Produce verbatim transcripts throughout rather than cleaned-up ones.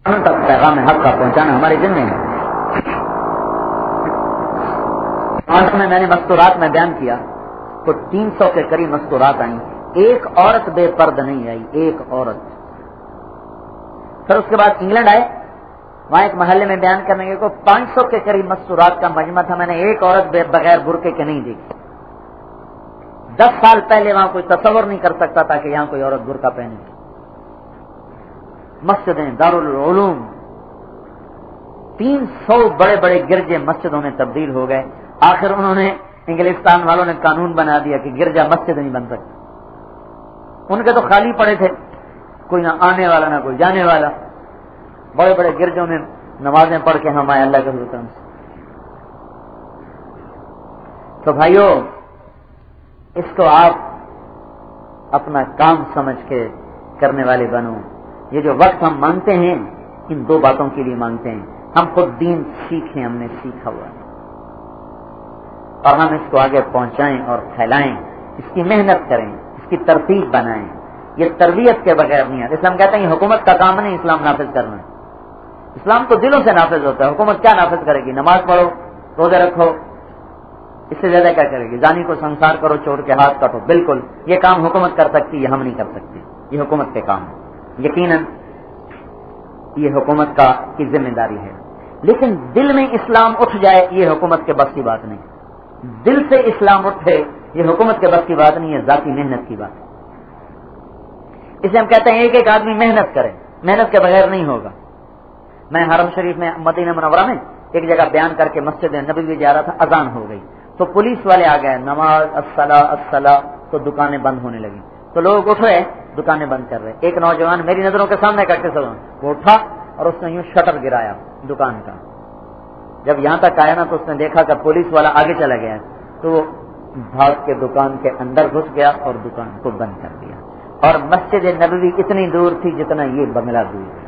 ہم تک پیغام حق کا پہنچانا ہمارے ذمہ ہے. آج میں میں نے مستورات میں بیان کیا تو تین سو کے قریب مستورات آئیں, ایک عورت بے پرد نہیں آئی, ایک عورت. پھر اس کے بعد انگلینڈ آئے, وہاں ایک محلے میں بیان کرنے کے کو پانچ سو کے قریب مستورات کا مجمع تھا, میں نے ایک عورت بغیر برقعے کے نہیں دیکھی. دس سال پہلے وہاں کوئی تصور نہیں کر سکتا تھا کہ یہاں کوئی عورت برقع پہنے. مسجدیں, دارالعلوم, تین سو بڑے بڑے گرجے مسجدوں میں تبدیل ہو گئے. آخر انہوں نے انگلستان والوں نے قانون بنا دیا کہ گرجا مسجد نہیں بن سکتی. ان کے تو خالی پڑے تھے, کوئی نہ آنے والا نہ کوئی جانے والا. بڑے بڑے گرجوں میں نمازیں پڑھ کے ہم آئے اللہ کے حکم سے. تو بھائیو, اس کو آپ اپنا کام سمجھ کے کرنے والے بنو. یہ جو وقت ہم مانگتے ہیں ان دو باتوں کے لیے مانگتے ہیں. ہم خود دین سیکھیں, ہم نے سیکھا ہوا ہے, اور ہم اس کو آگے پہنچائیں اور پھیلائیں, اس کی محنت کریں, اس کی ترتیب بنائیں. یہ تربیت کے بغیر نہیں ہے. اسلام کہتے ہیں یہ حکومت کا کام نہیں اسلام نافذ کرنا. اسلام تو دلوں سے نافذ ہوتا ہے. حکومت کیا نافذ کرے گی؟ نماز پڑھو, روزے رکھو, اس سے زیادہ کیا کرے گی؟ زانی کو سنسار کرو, چور کے ہاتھ کاٹو. بالکل یہ کام حکومت کر سکتی ہے, ہم نہیں کر سکتے. یہ حکومت کے کام ہے. یقیناً یہ حکومت کا کی ذمہ داری ہے, لیکن دل میں اسلام اٹھ جائے یہ حکومت کے بس کی بات نہیں. دل سے اسلام اٹھے یہ حکومت کے بس کی بات نہیں ہے, ذاتی محنت کی بات ہے. اسے ہم کہتے ہیں ایک ایک آدمی محنت کرے, محنت کے بغیر نہیں ہوگا. میں حرم شریف میں مدینہ منورہ میں ایک جگہ بیان کر کے مسجد نبوی جا رہا تھا, اذان ہو گئی تو پولیس والے آ گئے, نماز الصلاۃ الصلاۃ, تو دکانیں بند ہونے لگی. تو لوگ اٹھ رہے, دکانیں بند کر رہے. ایک نوجوان میری نظروں کے سامنے کٹے سے وہ اٹھا اور اس نے یوں شٹر گرایا دکان کا. جب یہاں تک آیا نا تو اس نے دیکھا کہ پولیس والا آگے چلا گیا, تو وہ بھاگ کے دکان کے اندر گھس گیا اور دکان کو بند کر دیا. اور مسجد نبوی اتنی دور تھی جتنا یہ بنگلہ دور ہے.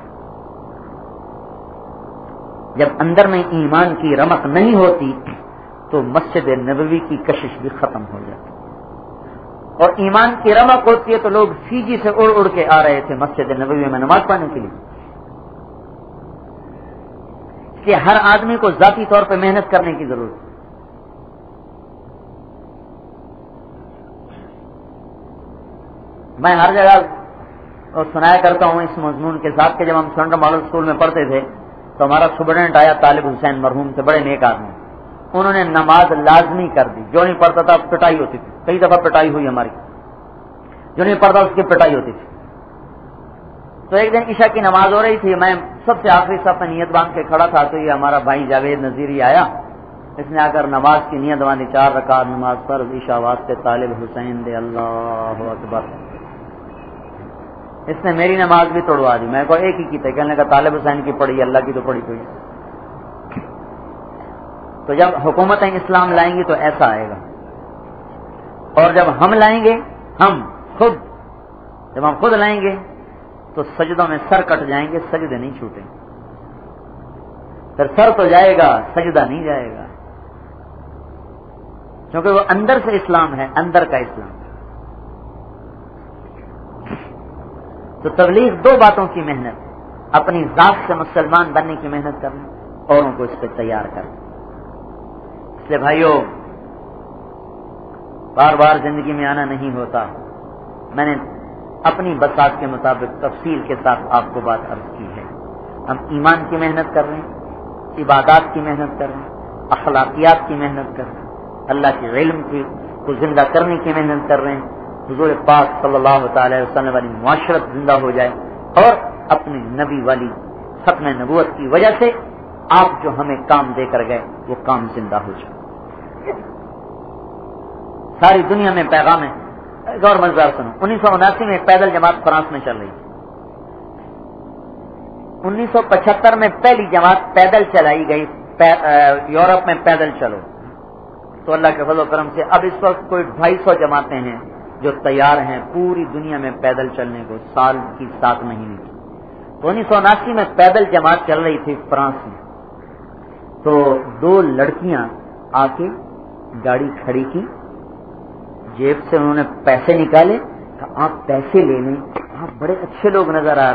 جب اندر میں ایمان کی رمق نہیں ہوتی تو مسجد نبوی کی کشش بھی ختم ہو جاتی. اور ایمان کی رمق ہوتی ہے تو لوگ فیجی سے اڑ اڑ کے آ رہے تھے مسجد نبوی میں نماز پڑھنے کے لیے. کہ ہر آدمی کو ذاتی طور پہ محنت کرنے کی ضرورت ہے. میں ہر جگہ سنایا کرتا ہوں اس مضمون کے ساتھ کہ جب ہم سنڈر ماڈل اسکول میں پڑھتے تھے تو ہمارا سپرڈنٹ آیا, طالب حسین مرحوم تھے, بڑے نیک آدمی. انہوں نے نماز لازمی کر دی. جو نہیں پڑھتا تھا پٹائی ہوتی تھی. کئی دفعہ پٹائی ہوئی ہماری. جو نہیں پڑھتا اس کی پٹائی ہوتی تھی. تو ایک دن عشاء کی نماز ہو رہی تھی, میں سب سے آخری صف میں نیت باندھ کے کھڑا تھا, تو یہ ہمارا بھائی جاوید نذیری آیا. اس نے آ کر نماز کی نیت باندھی, چار رکعت نماز فرض عشاء واسطے طالب حسین دے, اللہ اکبر. اس نے میری نماز بھی توڑوا دی. میں کو ایک ہی کی تھی, کہنے کا طالب حسین کی پڑھی, اللہ کی تو پڑھی کوئی. تو جب حکومتیں اسلام لائیں گی تو ایسا آئے گا, اور جب ہم لائیں گے, ہم خود جب ہم خود لائیں گے تو سجدوں میں سر کٹ جائیں گے, سجدے نہیں چھوٹیں گے. پھر سر تو جائے گا, سجدہ نہیں جائے گا, کیونکہ وہ اندر سے اسلام ہے, اندر کا اسلام. تو تبلیغ دو باتوں کی محنت, اپنی ذات سے مسلمان بننے کی محنت کرنا, اوروں کو اس پہ تیار کرنا. اس لیے بھائیو, بار بار زندگی میں آنا نہیں ہوتا. میں نے اپنی بساط کے مطابق تفصیل کے ساتھ آپ کو بات عرض کی ہے. ہم ایمان کی محنت کر رہے ہیں, عبادات کی محنت کر رہے ہیں, اخلاقیات کی محنت کر رہے ہیں, اللہ کے علم کی کو زندہ کرنے کی محنت کر رہے ہیں. حضور پاک صلی اللہ تعالی وسلم والی معاشرت زندہ ہو جائے, اور اپنے نبی والی ختم نبوت کی وجہ سے آپ جو ہمیں کام دے کر گئے وہ کام زندہ ہو جائے. ساری دنیا میں پیغام ہے. ایک اور مزدار سنو, انیس سو اناسی میں ایک پیدل جماعت فرانس میں چل رہی تھی. انیس سو پچہتر میں پہلی جماعت پیدل چلائی گئی یورپ میں, پیدل چلو. تو اللہ کے فضل و کرم سے اب اس وقت کوئی ڈھائی سو جماعتیں ہیں جو تیار ہیں پوری دنیا میں پیدل چلنے کو, سال کی سات مہینے کی. تو انیس سو اناسی میں پیدل جماعت چل رہی تھی فرانس میں. تو دو لڑکیاں آ کے گاڑی کھڑی کی, جیب سے انہوں نے پیسے نکالے, کہ آپ پیسے لے لیں, آپ بڑے اچھے لوگ نظر آ رہے ہیں,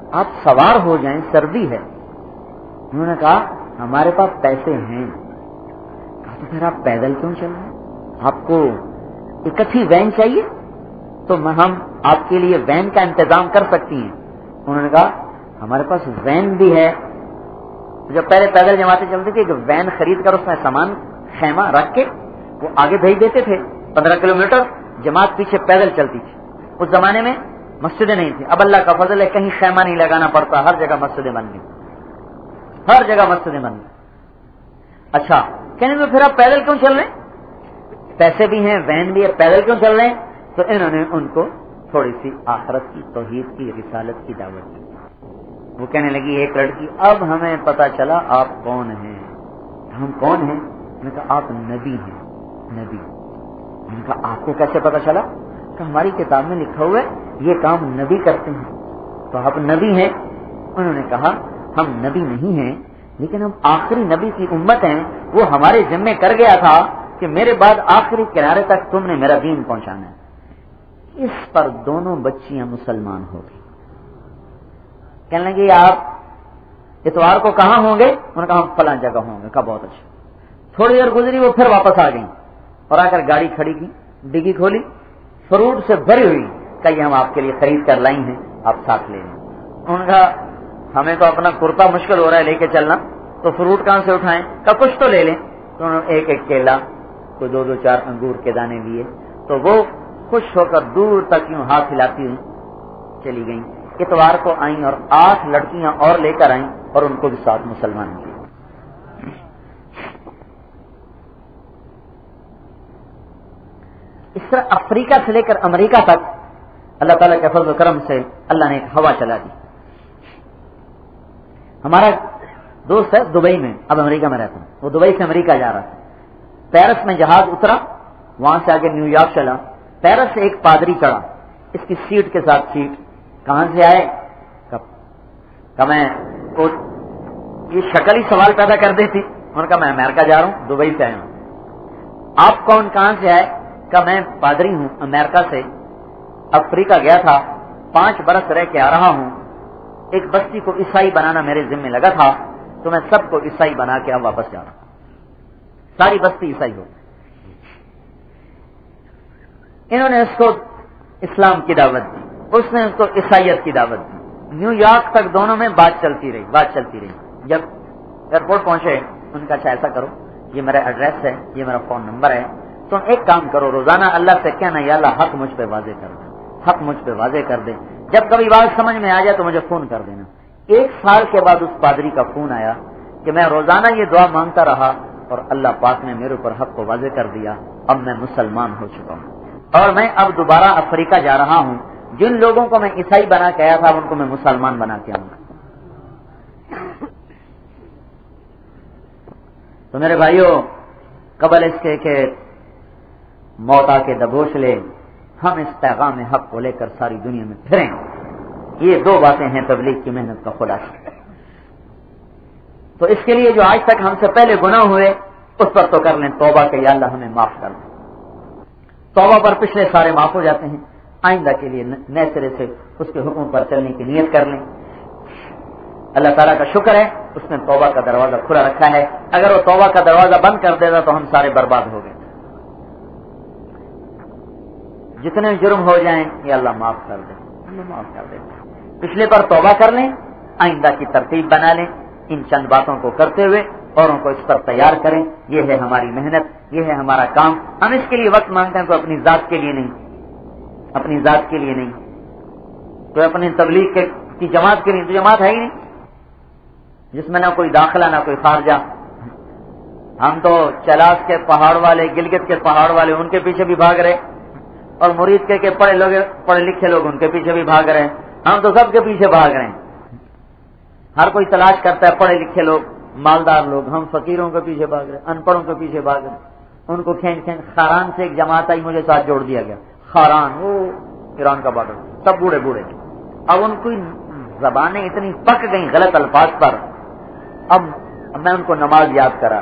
آپ سوار ہو جائیں، سردی ہے. انہوں نے کہا ہمارے پاس پیسے ہیں. کہا تو پھر آپ پیدل کیوں چل رہے ہیں؟ آپ کو اکٹھی وین چاہیے تو ہم آپ کے لیے وین کا انتظام کر سکتی ہیں. انہوں نے کہا ہمارے پاس وین بھی ہے. جب پہلے پیدل جماعتیں چلتی تھی جو وین خرید کر اس میں سامان خیمہ رکھ کے وہ آگے بھیج دیتے تھے، پندرہ کلو میٹر جماعت پیچھے پیدل چلتی تھی. اس زمانے میں مسجدیں نہیں تھیں. اب اللہ کا فضل ہے کہیں خیمہ نہیں لگانا پڑتا، ہر جگہ مسجدیں بن گئی، ہر جگہ مسجدیں بن گئی. اچھا کہنے میں پھر آپ پیدل کیوں چل رہے ہیں؟ پیسے بھی ہیں، وین بھی ہے، پیدل کیوں چل رہے ہیں؟ تو انہوں نے ان کو تھوڑی سی آخرت کی، توحید کی، رسالت کی دعوت دی. وہ کہنے لگی ایک لڑکی اب ہمیں پتا چلا آپ کون ہیں. ہم کون ہیں؟ میں نے کہا آپ نبی ہیں. نبی. میں نے کہا آپ کو کیسے پتا چلا؟ کہ ہماری کتاب میں لکھا ہوا ہے یہ کام نبی کرتے ہیں. تو آپ نبی ہیں؟ انہوں نے کہا ہم نبی نہیں ہیں لیکن ہم آخری نبی کی امت ہیں. وہ ہمارے ذمے کر گیا تھا کہ میرے بعد آخری کنارے تک تم نے میرا دین پہنچانا ہے. اس پر دونوں بچیاں مسلمان ہو گئی. کہنے لگی آپ اتوار کو کہاں ہوں گے؟ انہوں نے کہا ہم فلاں جگہ ہوں گے. کہا بہت اچھا. تھوڑی دیر گزری وہ پھر واپس آ گئی اور آ کر گاڑی کھڑی کی، ڈگی کھولی، فروٹ سے بھری ہوئی. کہ یہ ہم آپ کے لیے خرید کر لائی ہیں، آپ ساتھ لے لیں. انہوں نے کہا ہمیں تو اپنا کرتا مشکل ہو رہا ہے لے کے چلنا، تو فروٹ کہاں سے اٹھائیں؟ کہا کچھ تو لے لیں. تو انہوں نے ایک ایک کیلا تو دو دو چار انگور کے دانے لیے. تو وہ خوش ہو کر دور تک یوں ہاتھ ہلاتی ہوئی چلی گئیں. اتوار کو آئیں اور آٹھ لڑکیاں اور لے کر آئیں اور ان کو بھی ساتھ مسلمان کیا. اس طرح افریقہ سے لے کر امریکہ تک اللہ تعالیٰ کے فضل و کرم سے اللہ نے ایک ہوا چلا دی. ہمارا دوست ہے دبئی میں، اب امریکہ میں رہتا ہوں. وہ دبئی سے امریکہ جا رہا تھا. پیرس میں جہاز اترا، وہاں سے آگے نیو یارک چلا. پیرس سے ایک پادری چڑھا، اس کی سیٹ کے ساتھ سیٹ. کہاں سے آئے؟ کہ میں یہ شکل ہی سوال پیدا کر دیتی. انہوں نے کہا میں امریکہ جا رہا ہوں، دبئی سے آیا ہوں. آپ کون، کہاں سے آئے؟ کہ میں پادری ہوں، امریکہ سے افریقہ گیا تھا، پانچ برس رہ کے آ رہا ہوں. ایک بستی کو عیسائی بنانا میرے ذمہ لگا تھا تو میں سب کو عیسائی بنا کے اب واپس جا رہا ہوں. ساری بستی عیسائی ہو. انہوں نے اس کو اسلام کی دعوت دی، اس نے اس کو عیسائیت کی دعوت دی. نیو یارک تک دونوں میں بات چلتی رہی بات چلتی رہی جب ایئرپورٹ پہنچے ان کا اچھا ایسا کرو، یہ میرا ایڈریس ہے، یہ میرا فون نمبر ہے، تم ایک کام کرو روزانہ اللہ سے کہنا یا اللہ حق مجھ پہ واضح کر دے، حق مجھ پہ واضح کر دے. جب کبھی بات سمجھ میں آ جائے تو مجھے فون کر دینا. ایک سال کے بعد اس پادری کا فون آیا کہ میں روزانہ یہ دعا مانگتا رہا اور اللہ پاک نے میرے اوپر حق کو واضح کر دیا، اب میں مسلمان ہو چکا ہوں اور میں اب دوبارہ افریقہ جا رہا ہوں. جن لوگوں کو میں عیسائی بنا کے آیا تھا ان کو میں مسلمان بنا کے آؤں گا. تو میرے بھائیوں، قبل اس کے کہ موت آ کے دبوچ لے، ہم اس پیغام حق کو لے کر ساری دنیا میں پھریں. یہ دو باتیں ہیں تبلیغ کی محنت کا خلاصہ. تو اس کے لیے جو آج تک ہم سے پہلے گناہ ہوئے اس پر تو کر لیں توبہ کہ یا اللہ ہمیں معاف کر دیں. توبہ پر پچھلے سارے معاف ہو جاتے ہیں. آئندہ کے لیے نئے سرے سے اس کے حکم پر چلنے کی نیت کر لیں. اللہ تعالیٰ کا شکر ہے اس نے توبہ کا دروازہ کھلا رکھا ہے. اگر وہ توبہ کا دروازہ بند کر دیتا تو ہم سارے برباد ہو گئے. جتنے جرم ہو جائیں یہ اللہ معاف کر دے، اللہ معاف کر دے. پچھلے پر توبہ کر لیں، آئندہ کی ترتیب بنا لیں. ان چند باتوں کو کرتے ہوئے اوروں کو اس پر تیار کریں. یہ ہے ہماری محنت، یہ ہے ہمارا کام. ہم اس کے لیے وقت مانگتے ہیں تو اپنی ذات کے لیے نہیں، اپنی ذات کے لیے نہیں، تو اپنی تبلیغ کے کی جماعت کے لیے. تو جماعت ہے ہی نہیں جس میں نہ کوئی داخلہ نہ کوئی خارجہ. ہم تو چلاس کے پہاڑ والے، گلگت کے پہاڑ والے ان کے پیچھے بھی بھاگ رہے اور مرید کے کے پڑھے لوگ پڑھے لکھے لوگ ان کے پیچھے بھی بھاگ رہے ہیں. ہم تو سب کے پیچھے بھاگ رہے ہیں. ہر کوئی تلاش کرتا ہے پڑھے لکھے لوگ، مالدار لوگ. ہم فقیروں کے پیچھے بھاگ رہے ہیں، ان پڑھوں کے پیچھے بھاگ رہے ہیں. ان کو کھینچ کھینچ. خاران سے ایک جماعت آئی، مجھے ساتھ جوڑ دیا گیا. خاران وہ ایران کا بارڈر، سب بوڑھے بوڑھے. اب ان کی زبانیں اتنی پک گئیں غلط الفاظ پر. اب میں ان کو نماز یاد کرا،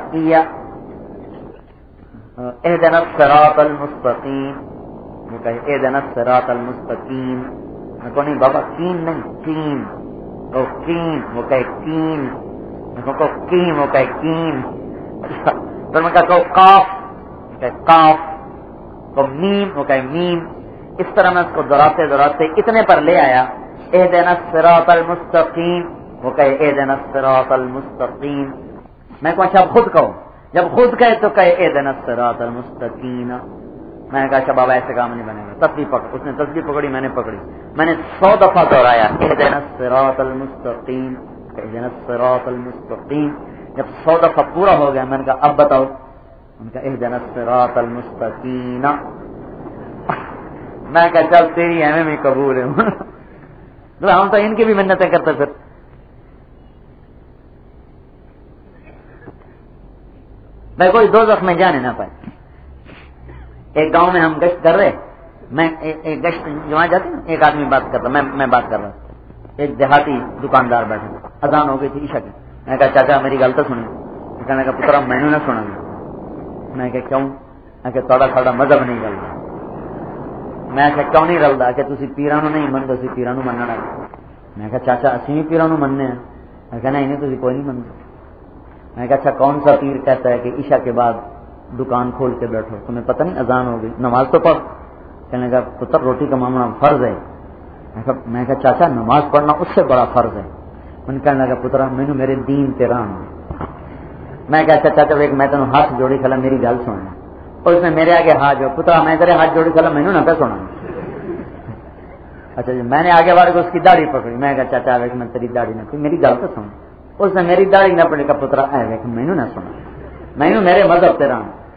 اہدنا الصراط المستقیم. وہ کہے اہدنا الصراط المستقیم. میں کو نہیں بابا، کین نہیں، کین وہ کین وہ کہے کین، کو کیم وہ کہے کیم، پھر میں کہا کاف وہ کہے کاف، کو میم وہ کہے میم. اس طرح میں اس کو دہراتے دہراتے اتنے پر لے آیا اہدنا الصراط المستقیم، وہ کہے اہدنا الصراط المستقیم. میں کہوں اچھا خود کہو، جب خود کہے تو کہے اہدنا الصراط المستقیم. میں نے کہا اچھا بابا ایسے کام نہیں بنے گا، تسبیح پکڑ. اس نے تسبیح پکڑی، میں نے پکڑی، میں نے سو دفعہ دہرایا اہدنا الصراط المستقیم اہدنا الصراط المستقیم. جب سو دفعہ پورا ہو گیا میں نے کہا اب بتاؤ، ان کا اہدنا الصراط المستقیم. میں کہا چل تیری ہمیں میں قبول ہے. ہم تو ان کی بھی منتیں کرتے پھر. میں کوئی دوزخ میں جانے نہ پائے. ایک گاؤں میں ہم گشت کر رہے، میں ایک گشت جہاں جاتے نا، ایک آدمی بات کر رہا، میں میں بات کر رہا، ایک دیہاتی دکاندار بیٹھے، اذان ہو گئی تھی عشاء کی. میں کہا چاچا میری گل تو سنی. کہنے کا پترا میں نے نہ سنا. میں کہ کیوں؟ میں کہ تھوڑا تھوڑا مذہب نہیں رلتا. میں کہ کیوں نہیں رلتا؟ کہ تسی پیرانو نہیں منتے، تسی پیرانو مننا. میں کہا چاچا اسی بھی پیرانو مننے ہیں. میں کہا نہیں تسی کوئی نہیں منتے. میں کہا اچھا کون سا پیر کہتا ہے کہ عشاء کے بعد دکان کھول کے بیٹھو؟ تمہیں پتہ نہیں اذان ہو گئی، نماز تو پڑھ. کہنے کا پتر روٹی کا معاملہ فرض ہے. میں کہا چاچا نماز پڑھنا اس سے بڑا فرض ہے. ان کہنے لگا پترا مینو میرے دین تیرا. میں کہا اچھا چاچا ایک میں تینوں ہاتھ جوڑی کھلا میری گل سننا. اور اس نے میرے آگے ہاتھ جو پترا میں تیرے ہاتھ جوڑی کھلا مینو نہ پہ سنا. اچھا جی میں نے آگے بڑھ کے اس کی داڑھی پکڑی. میں کہا چاچا ویک میں تیری داڑھی نہ میری گل تو سن. اس نے میری داڑھی نہ پڑی. کا پترا اے ویک مینو نہ سنا، مینو میرے مذہب تیرا.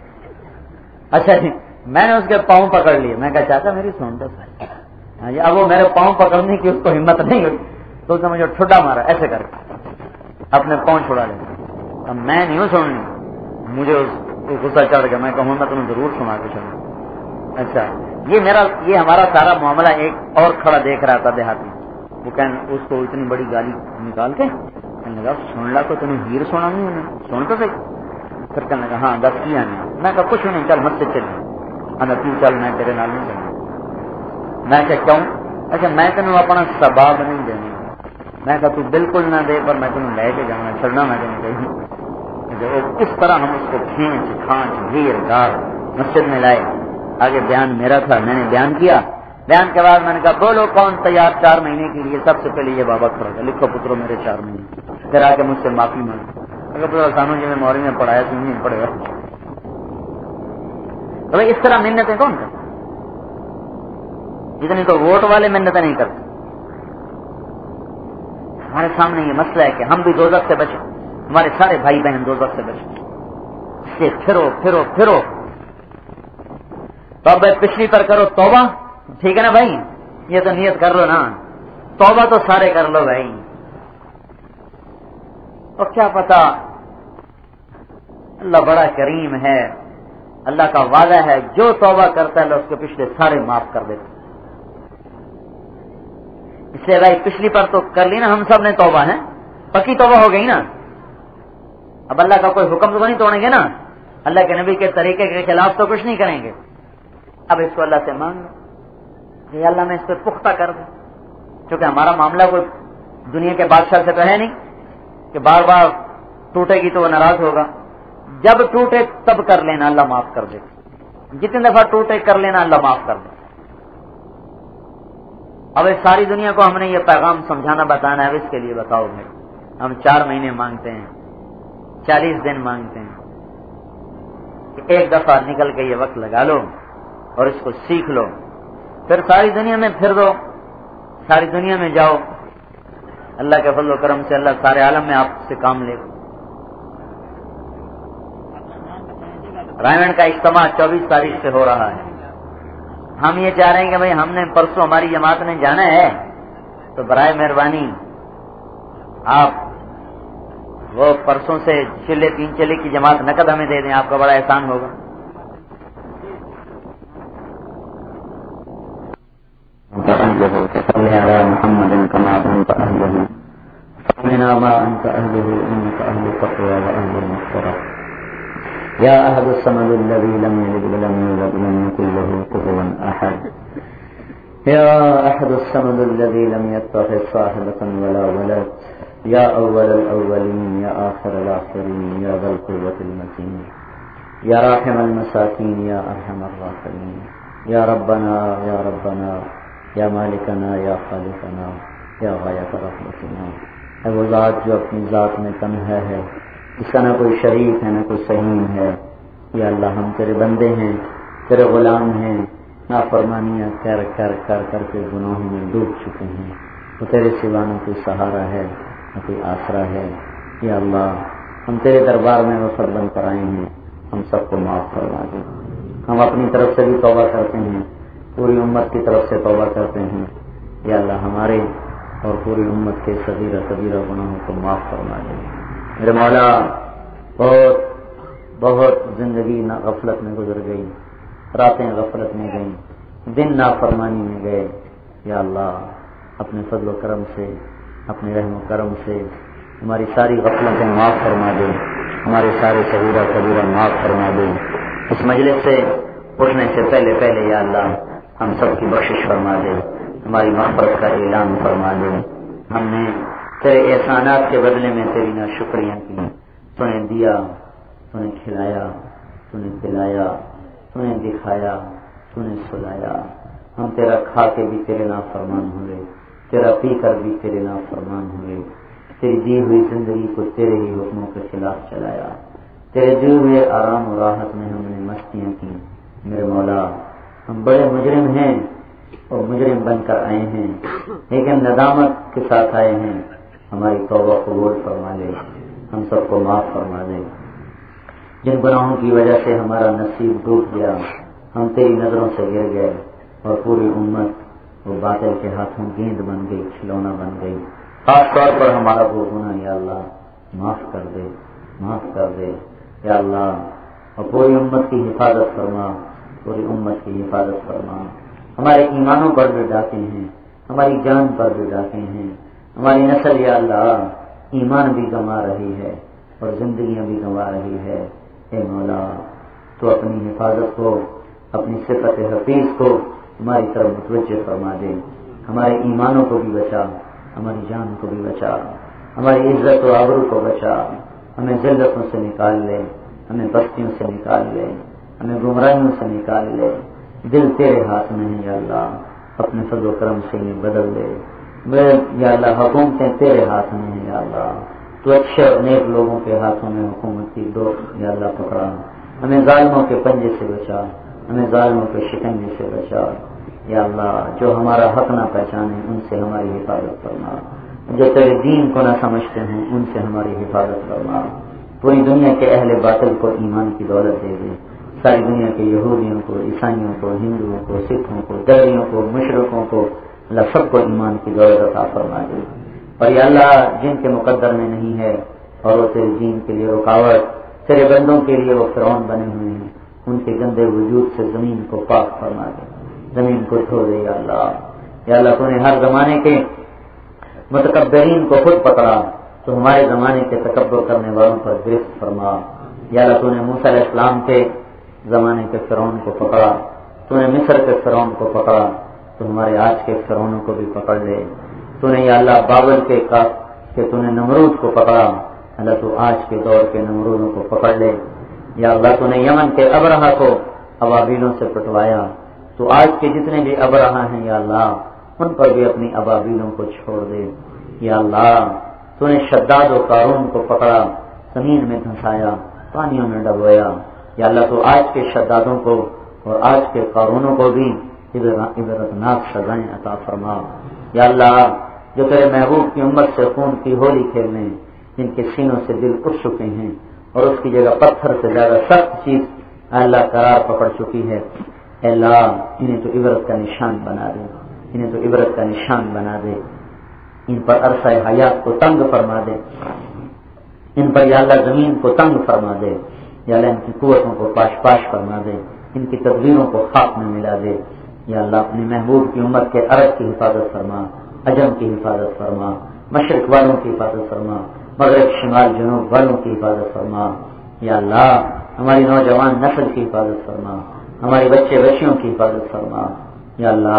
اچھا جی میں نے اس کے پاؤں پکڑ لیے. میں کہا چاچا میری سن تو صحیح. ہاں جی اب وہ میرے پاؤں پکڑنے کی اس کو ہمت نہیں ہوئی تو اس نے مجھے ٹھڈا مارا ایسے کر کے، اپنے پاؤں چھڑا لے. اب میں نہیں ہوں سننی، مجھے غصہ چڑھ گیا. میں کہوں میں تمہیں ضرور سنا کے چلوں. اچھا یہ میرا یہ ہمارا سارا معاملہ ایک اور کھڑا دیکھ رہا تھا دیہاتی. وہ کہنے اس کو اتنی بڑی گالی نکال کے کہنے لگا سن لا کو تمہیں ہیر سنا نہیں سن تو صحیح. پھر کہنے لگا ہاں دس کیا نہیں. میں کہا کچھ نہیں چل مسجد چلی. اندر تو چل میں تیرے نال نہیں چلوں. میں کہ کیوں؟ اچھا میں تینوں اپنا سباب نہیں دینا. میں کہا تو بالکل نہ دے پر میں تمہیں لے کے جاؤں چلنا میں تمہیں کہیں. اس طرح ہم اس کو کھینچ کھانچ گھیر گار مسجد میں لائے. آگے بیان میرا تھا، میں نے بیان کیا. بیان کے بعد میں نے کہا بولو کون تیار چار مہینے کے لیے؟ سب سے پہلے یہ بابا کھڑا گیا. لکھو پترو میرے چار مہینے. پھر آ کے مجھ سے معافی مانگی. اگر پترا سانو جی میں موری میں پڑھایا تو نہیں پڑے گا. تو اس طرح منتیں کون کرتے؟ جتنی تو ووٹ والے منتیں نہیں کرتے. ہمارے سامنے یہ مسئلہ ہے کہ ہم بھی دوزخ سے بچیں، ہمارے سارے بھائی بہن دوزخ سے بچیں. اس سے پھرو پھرو پھرو. توبہ پچھلی پر کرو توبہ، ٹھیک ہے نا بھائی؟ یہ تو نیت کر لو نا، توبہ تو سارے کر لو بھائی. اور کیا پتا اللہ بڑا کریم ہے، اللہ کا وعدہ ہے جو توبہ کرتا ہے اللہ اس کے پچھلے سارے معاف کر دیتا. اس لیے بھائی پچھلی پر تو کر لی نا ہم سب نے توبہ ہے، پکی توبہ ہو گئی نا. اب اللہ کا کوئی حکم تو نہیں توڑیں گے نا، اللہ کے نبی کے طریقے کے خلاف تو کچھ نہیں کریں گے. اب اس کو اللہ سے مانگ کہ اللہ میں اس پہ پختہ کر دوں، کیونکہ ہمارا معاملہ کوئی دنیا کے بادشاہ سے تو ہے نہیں کہ بار بار ٹوٹے گی تو وہ ناراض ہوگا. جب ٹوٹے تب کر لینا اللہ معاف کر دے. جتنی دفعہ ٹوٹے کر لینا اللہ معاف کر دے. اب اس ساری دنیا کو ہم نے یہ پیغام سمجھانا بتانا ہے. اب اس کے لیے بتاؤ بھائی ہم چار مہینے مانگتے ہیں، چالیس دن مانگتے ہیں کہ ایک دفعہ نکل کے یہ وقت لگا لو اور اس کو سیکھ لو. پھر ساری دنیا میں پھر دو، ساری دنیا میں جاؤ. اللہ کے فضل و کرم سے اللہ سارے عالم میں آپ سے کام لے. رائمنڈ کا اجتماع چوبیس تاریخ سے ہو رہا ہے. ہم یہ چاہ رہے ہیں کہ بھائی ہم نے پرسوں ہماری جماعت نے جانا ہے تو برائے مہربانی آپ وہ پرسوں سے چلے تین چلے کی جماعت نقد ہمیں دے دیں، آپ کا بڑا احسان ہوگا. محمد كما أنت أهله فمنا ما أنت أهله إنك أهل التقوى وأهل المغفرة يا أحد الصمد الذي لم يلد ولم يولد ولم يكن له كفوا أحد يا أحد الصمد الذي لم يتخذ صاحبة ولا ولد يا أول الأولين يا آخر الآخرين يا ذا القوة المتين يا راحم المساكين يا أرحم الراحمين يا ربنا يا ربنا يا مالکنا یا خالقنا یا غایت رحمتنا. اے وہ ذات جو اپنی ذات میں تنہا ہے، اس کا نہ کوئی شریک ہے نہ کوئی سہیم ہے. یا اللہ ہم تیرے بندے ہیں، تیرے غلام ہیں، نافرمانیاں کر کر کر کر کے گناہوں میں ڈوب چکے ہیں. تو تیرے سوا نہ کوئی سہارا ہے نہ کوئی آسرا ہے. یا اللہ ہم تیرے دربار میں وفد بن کر آئے ہیں، ہم سب کو معاف فرما دے. ہم اپنی طرف سے بھی توبہ کرتے ہیں، پوری امت کی طرف سے توبہ کرتے ہیں. یا اللہ ہمارے اور پوری امت کے صغیرہ کبیرہ گناہوں کو معاف فرما دے. میرے مولا بہت بہت زندگی نہ غفلت میں گزر گئی، راتیں غفلت میں گئیں، دن نافرمانی میں گئے. یا اللہ اپنے فضل و کرم سے، اپنے رحم و کرم سے ہماری ساری غفلتیں معاف فرما دے، ہمارے سارے صغیرہ کبیرہ معاف فرما دے. اس مجلس سے اٹھنے سے پہلے پہلے یا اللہ ہم سب کی بخشش فرما دے، ہماری مغفرت کا اعلان فرما دے. ہم نے تیرے احسانات کے بدلے میں تیری ناشکریاں کی. تو نے دیا، تو نے کھلایا، تو نے پلایا، تو نے دکھایا، تو نے سلایا. ہم تیرا کھا کے بھی تیرے نافرمان ہوئے، تیرا پی کر بھی تیرے نافرمان ہوئے. تیری دی ہوئی زندگی کو تیرے ہی حکموں کے خلاف چلایا. تیرے دیے ہوئے آرام و راحت میں ہم نے مستیاں کی. میرے مولا ہم بڑے مجرم ہیں اور مجرم بن کر آئے ہیں، لیکن ندامت کے ساتھ آئے ہیں. ہماری توبہ قبول فرما لے، ہم سب کو معاف فرما دے. جن گناہوں کی وجہ سے ہمارا نصیب ڈوب گیا، ہم تیری نظروں سے گر گئے اور پوری امت وہ باطل کے ہاتھوں گیند بن گئی، کھلونا بن گئی. خاص طور پر ہمارا وہ گناہ یا اللہ معاف کر دے، معاف کر دے. یا اللہ اور پوری امت کی حفاظت فرما، پوری امت کی حفاظت فرما. ہمارے ایمانوں پر بھی ڈاکے ہیں، ہماری جان پر بھی ڈاکے ہیں. ہماری نسل یا اللہ ایمان بھی گنوا رہی ہے اور زندگیاں بھی گنوا رہی ہے. اے مولا تو اپنی حفاظت کو، اپنی صفت حفیظ کو ہماری طرف متوجہ فرما دے. ہمارے ایمانوں کو بھی بچا، ہماری جان کو بھی بچا، ہماری عزت و آبرو کو بچا. ہمیں ذلتوں سے نکال لے، ہمیں بستیوں سے نکال لے، ہمیں گمراہیوں سے نکال لے. دل تیرے ہاتھ میں ہے یا اللہ، اپنے فضل و کرم سے انہیں بدل دے. یا اللہ حکومتیں تیرے ہاتھ میں ہیں یا اللہ، تو اچھے اور نیک لوگوں کے ہاتھوں میں حکومت کی دو یا اللہ پکڑا. ہمیں ظالموں کے پنجے سے بچا، ہمیں ظالموں کے شکنجے سے بچا. یا اللہ جو ہمارا حق نہ پہچانے ان سے ہماری حفاظت فرما، جو تیرے دین کو نہ سمجھتے ہیں ان سے ہماری حفاظت فرما. پوری دنیا کے اہل باطل کو ایمان کی دولت دے دے. ساری دنیا کے یہودیوں کو، عیسائیوں کو، ہندوؤں کو، سکھوں کو، دہریوں کو، مشرقوں کو اللہ سب کو ایمان کی دولت عطا فرما دے. اور یا اللہ جن کے مقدر میں نہیں ہے اور وہ تیرے دین کے لیے رکاوٹ، تیرے بندوں کے لیے وہ فرعون بنے ہوئے ہیں، ان کے گندے وجود سے زمین کو پاک فرما دے، زمین کو دھو دے. یا اللہ یا اللہ تو نے ہر زمانے کے متکبرین کو خود پکڑا، تو ہمارے زمانے کے تکبر کرنے والوں پر گرفت فرما. یا اللہ تو نے موسیٰ علیہ السلام کے زمانے کے فرعون کو پکڑا، تو نے مصر کے فرعون کو پکڑا، تو ہمارے آج کے فرعونوں کو بھی پکڑ لے. تو نے یا اللہ بابل کے کا کہ تو نے نمرود کو پکڑا، اللہ تو آج کے دور کے نمرودوں کو پکڑ لے. یا اللہ تو نے یمن کے ابرہا کو ابابیلوں سے پٹوایا، تو آج کے جتنے بھی ابرہا ہیں یا اللہ ان پر بھی اپنی ابابیلوں کو چھوڑ دے. یا اللہ تو نے شداد و قارون کو پکڑا، زمین میں دھنسایا، پانیوں میں ڈبویا. یا اللہ تو آج کے شدادوں کو اور آج کے قارونوں کو بھی عبرتناک سزائیں عطا فرما. یا اللہ جو تیرے محبوب کی امت سے خون کی ہولی کھیلنے، جن کے سینوں سے دل اٹھ چکے ہیں اور اس کی جگہ پتھر سے زیادہ سخت چیز اللہ قرار پکڑ چکی ہے، اے اللہ انہیں تو عبرت کا نشان بنا دے، انہیں تو عبرت کا نشان بنا دے. ان پر عرصہ حیات کو تنگ فرما دے، ان پر یا اللہ زمین کو تنگ فرما دے. یا اللہ ان کی قوتوں کو پاش پاش فرما دے، ان کی تدبیروں کو خاک میں ملا دے. یا اللہ اپنے محبوب کی امت کے عرب کی حفاظت فرما، عجم کی حفاظت فرما، مشرق والوں کی حفاظت فرما، مغرب شمال جنوب والوں کی حفاظت فرما. یا اللہ ہماری نوجوان نسل کی حفاظت فرما، ہمارے بچے بچیوں کی حفاظت فرما. یا اللہ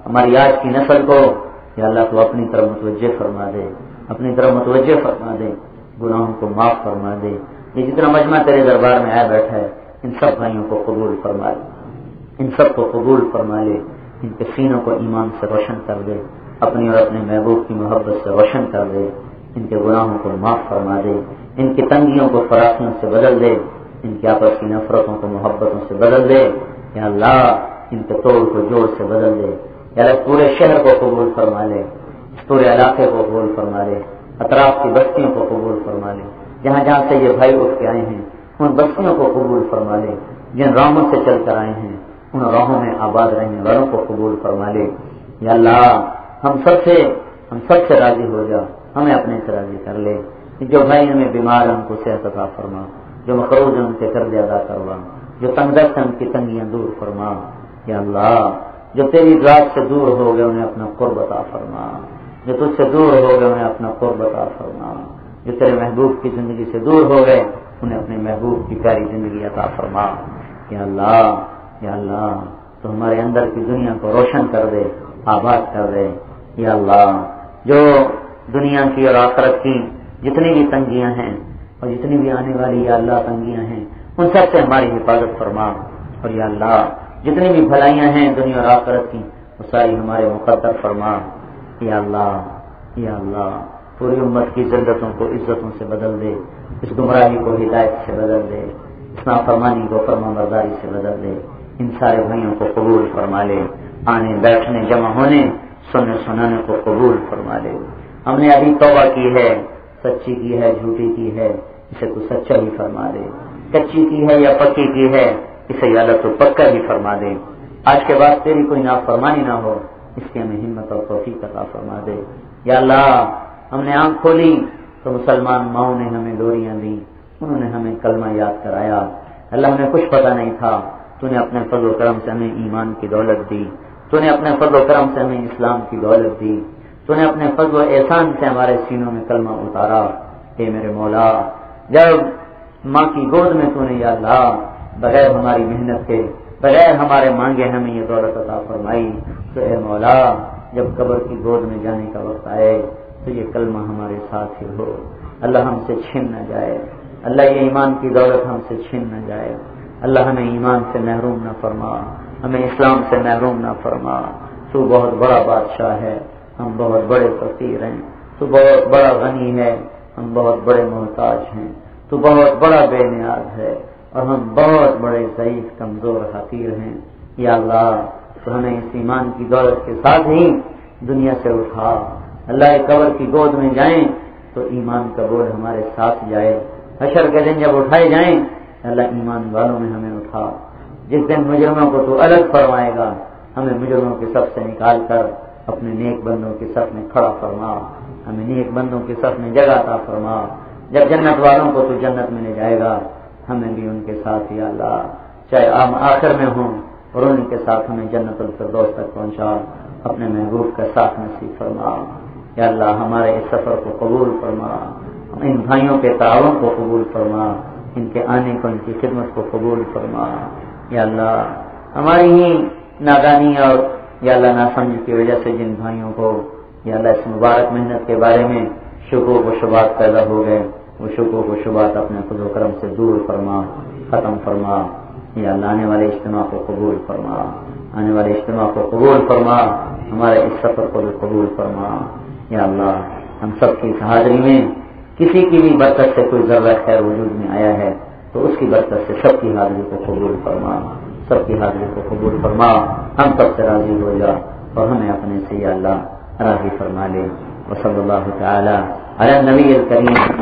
ہماری آج کی نسل کو یا اللہ تو اپنی طرف متوجہ فرما دے، اپنی طرف متوجہ فرما دے، گناہوں کو معاف فرما دے۔ یہ جتنا مجمع تیرے دربار میں آیا بیٹھا ہے ان سب بھائیوں کو قبول فرما لے، ان سب کو قبول فرما لے، ان کے سینوں کو ایمان سے روشن کر دے، اپنی اور اپنے محبوب کی محبت سے روشن کر دے، ان کے گناہوں کو معاف فرما دے، ان کی تنگیوں کو فراخیوں سے بدل دے، ان کی آپس کی نفرتوں کو محبتوں سے بدل دے، یا اللہ ان کے توڑ کو جوڑ سے بدل دے، یا اللہ پورے شہر کو قبول فرما لے، اس پورے علاقے کو قبول فرما لے، اطراف کی بستیوں کو قبول فرما لے، جہاں جہاں سے یہ بھائی اٹھ کے آئے ہیں ان بستیوں کو قبول فرما لے، جن راہوں سے چل کر آئے ہیں ان راہوں میں آباد رہنے والوں کو قبول فرما لے، یا اللہ ہم سب سے ہم سب سے راضی ہو جا، ہمیں اپنے سے راضی کر لے، جو بھائی ہمیں بیمار ہیں ان کو صحت عطا فرما، جو مقروض ہیں ان کے قرض ادا کروا، جو تنگ دست ہیں ان کی تنگیاں دور فرما، یا اللہ جو تیری ذات سے دور ہو گئے انہیں اپنا قرب عطا فرما، جو تجھ سے دور ہو گئے انہیں اپنا قرب عطا فرما، جو تیرے محبوب کی زندگی سے دور ہو گئے انہیں اپنے محبوب کی پیاری زندگی عطا فرما، یا اللہ یا اللہ تو ہمارے اندر کی دنیا کو روشن کر دے، آباد کر دے، یا اللہ جو دنیا کی اور آخرت کی جتنی بھی تنگیاں ہیں اور جتنی بھی آنے والی یا اللہ تنگیاں ہیں ان سب سے ہماری حفاظت فرما، اور یا اللہ جتنی بھی بھلائیاں ہیں دنیا اور آخرت کی وہ ساری ہمارے مقدر فرما، یا اللہ یا اللہ پوری امت کی ذلتوں کو عزتوں سے بدل دے، اس گمراہی کو ہدایت سے بدل دے، اس نافرمانی کو فرما برداری سے بدل دے، ان سارے بھائیوں کو قبول فرما لے، آنے بیٹھنے جمع ہونے سننے سنانے کو قبول فرما لے۔ ہم نے ابھی توبہ کی ہے، سچی کی ہے جھوٹی کی ہے، اسے تو سچا ہی فرما دے، کچی کی ہے یا پکی کی ہے اسے یا اللہ تو پکا ہی فرما دے، آج کے بعد تیری کوئی نافرمانی نہ ہو اس کی ہمیں ہمت اور توفیق عطا فرما دے، یا اللہ ہم نے آنکھ کھولی تو مسلمان ماؤں نے ہمیں ڈوریاں دی، انہوں نے ہمیں کلمہ یاد کرایا، اللہ ہمیں کچھ پتہ نہیں تھا، تو نے اپنے فضل و کرم سے ہمیں ایمان کی دولت دی، تو نے اپنے فضل و کرم سے ہمیں اسلام کی دولت دی، تو نے اپنے فضل و احسان سے ہمارے سینوں میں کلمہ اتارا، اے میرے مولا جب ماں کی گود میں تو نے یا اللہ بغیر ہماری محنت کے بغیر ہمارے مانگے ہمیں یہ دولت عطا فرمائی، تو اے مولا جب قبر کی گود میں جانے کا وقت آئے تو یہ کلمہ ہمارے ساتھ ہی ہو، اللہ ہم سے چھن نہ جائے، اللہ یہ ایمان کی دولت ہم سے چھن نہ جائے، اللہ ہمیں ایمان سے محروم نہ فرما، ہمیں اسلام سے محروم نہ فرما، تو بہت بڑا بادشاہ ہے، ہم بہت بڑے فقیر ہیں، تو بہت بڑا غنی ہے، ہم بہت بڑے محتاج ہیں، تو بہت بڑا بے نیاز ہے اور ہم بہت بڑے ضعیف کمزور حقیر ہیں، یا اللہ تو ہمیں اس ایمان کی دولت کے ساتھ ہی دنیا سے اٹھا، اللہ قبر کی گود میں جائیں تو ایمان کا بول ہمارے ساتھ جائے، حشر کے دن جب اٹھائے جائیں اللہ ایمان والوں میں ہمیں اٹھا، جس دن مجرموں کو تو الگ فرمائے گا ہمیں مجرموں کے صف سے نکال کر اپنے نیک بندوں کے صف میں کھڑا فرما، ہمیں نیک بندوں کے صف میں جگہ عطا فرما، جب جنت والوں کو تو جنت میں لے جائے گا ہمیں بھی ان کے ساتھ یا اللہ چاہے ہم آخر میں ہوں اور ان کے ساتھ ہمیں جنت الفردوس تک پہنچا، اپنے محبوب کا ساتھ نصیب فرما، یا اللہ ہمارے اس سفر کو قبول فرما، ان بھائیوں کے تعاون کو قبول فرما، ان کے آنے کو ان کی خدمت کو قبول فرما، یا اللہ ہماری ہی نادانی اور یا اللہ ناسمجھ کی وجہ سے جن بھائیوں کو یا اللہ اس مبارک محنت کے بارے میں شکوک و شبہات پیدا ہو گئے وہ شکوک و شبہات اپنے فضل و کرم سے دور فرما، ختم فرما، یا اللہ آنے والے اجتماع کو قبول فرما، آنے والے اجتماع کو قبول فرما، ہمارے اس سفر کو بھی قبول فرما، یا اللہ ہم سب کی حاضری میں کسی کی بھی برکت سے کوئی ذرہ خیر وجود میں آیا ہے تو اس کی برکت سے سب کی حاضری کو قبول فرما، سب کی حاضری کو قبول فرما، ہم سب سے راضی ہو جا اور ہمیں اپنے سے یا اللہ راضی فرما لے، وصلی اللہ تعالی علی النبی الکریم۔